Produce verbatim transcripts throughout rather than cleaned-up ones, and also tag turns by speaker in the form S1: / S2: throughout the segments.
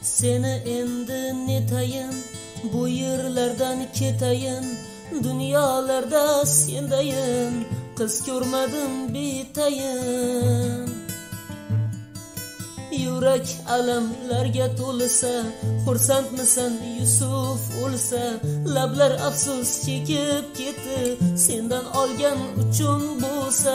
S1: Seni endi netayin, bu yerlardan ketayin, dunyolarda sendayin, qiz ko'rmadim betayin. Yurak alamlarga to'lsa, xursandmisan Yusuf o'lsa, lablar afsus chekib ketdi, sendan olgan uchun bo'lsa.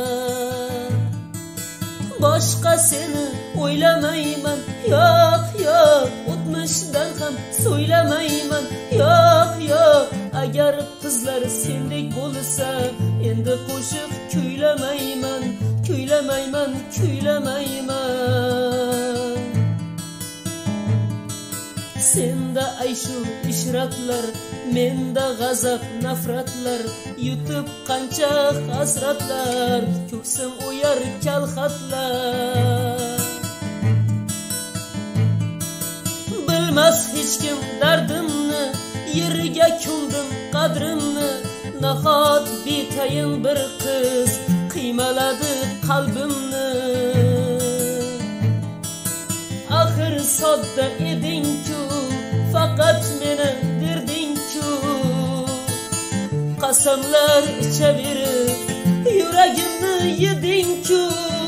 S1: Boshqa seni o'ylamayman, yo'q yo'q, o'tmishdan ham so'ylamayman, yo'q yo'q. Agar qizlar sendek bo'lsa, endi qo'shiq kuylamayman, kuylamayman, kuylamayman. Senda ayshu ishratlar, menda g'azab nafratlar, yutib qancha hasratlar, ko'ksim o'yar kalxatlar. Bilmas hech kim dardimni, yerga ko'mdim qadrimni, nahot betayin bir qiz qiymaladi qalbimni. Axir sodda eding-ku, faqat meni berding-ku, qasamlar ichaverib yuragimni yeding-ku.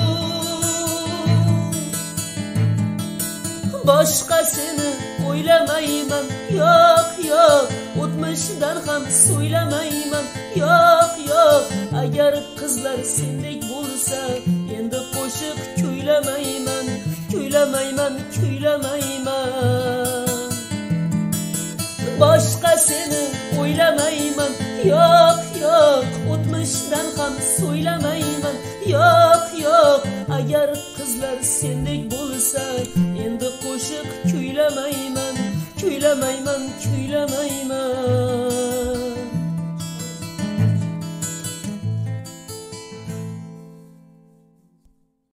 S1: Boshqa seni o'ylamayman, yo'q yo'q, o'tmishdan ham so'ylamayman, yo'q yo'q. Agar qizlar sendek bo'lsa, endi qo'shiq kuylamayman, kuylamayman, kuylamayman. Boshqa seni o'ylamayman, yo'q yo'q, o'tmishdan ham so'ylamayman, yo'q yo'q. Agar qizlar sendek bo'lsa, endi qo'shiq kuylamayman, kuylamayman, kuylamayman.